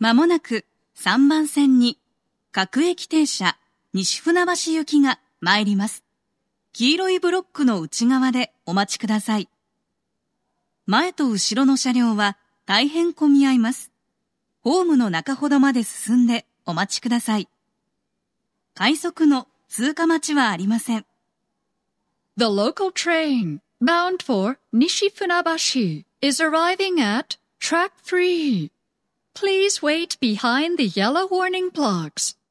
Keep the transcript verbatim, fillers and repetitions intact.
まもなくさんばん線に各駅停車西船橋行きが参ります。黄色いブロックの内側でお待ちください。前と後ろの車両は大変混み合います。ホームの中ほどまで進んでお待ちください。快速の通過待ちはありません。 The local train bound for Nishi-Funabashi is arriving at track three. Please wait behind the yellow warning blocks.